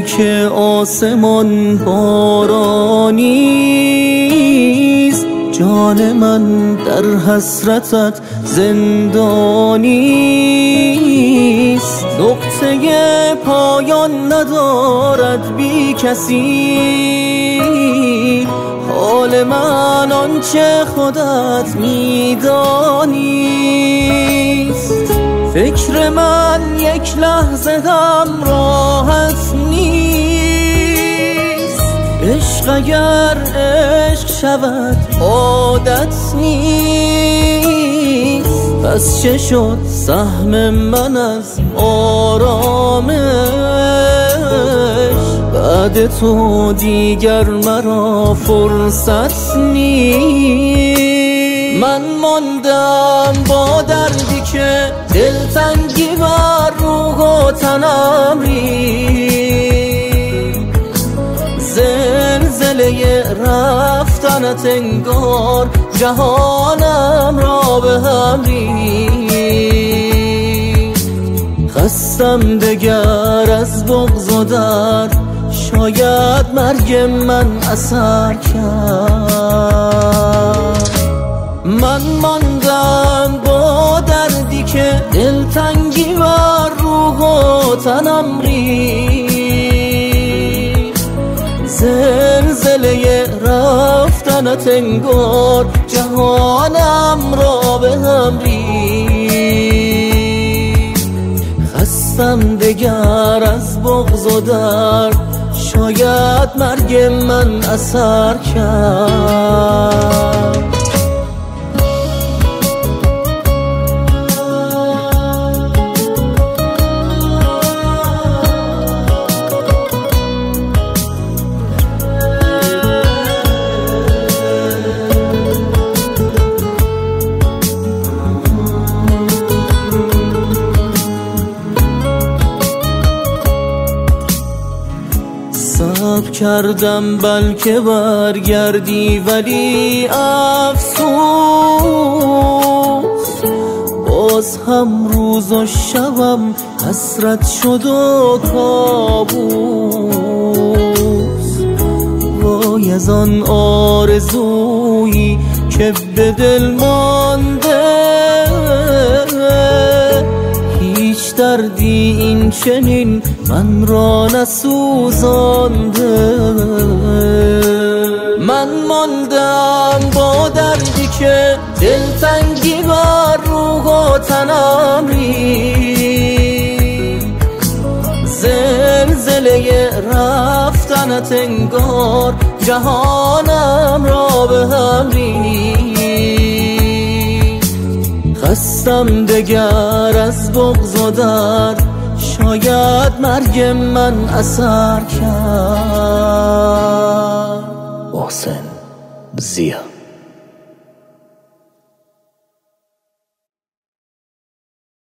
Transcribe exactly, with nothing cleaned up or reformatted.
که آسمان بارانیست، جان من در حسرتت زندانیست. نقطه پایان ندارد بی کسی، حال من آنچه خودت میدانیست. فکر من یک لحظه هم راحت نیست، عشق اگر عشق شود عادت نیست. پس چه شد سهم من از آرامش، بعد تو دیگر مرا فرصت نیست. من ماندم با دردی که دلتنگی بر روح و تنم ریخت، زلزله رفتنت انگار جهانم را به هم ریخت. خستم دگر از بغض و درد، شاید مرگ من اثر کرد. من ماندم با دردی که دلتنگی بر روح و تنم ریخت، زلزله رفتنت انگار جهانم را به هم ریخت. خستم دگر از بغض و درد، شاید مرگ من اثر کرد. صبر کردم بلکه برگردی، ولی افسوس باز هم روز و شبم حسرت شد و کابوس. وای از آن آرزویی که به دل مانده، هیچ دردی این چنین من را نسوزانده. من ماندم با دردی که دلتنگی بر روح و تنم ریخت، زلزله رفتنت انگار جهانم را به هم ریخت. خستم دگر از بغض و درد، شاید مرگ من اثر کرد. محسن زیا.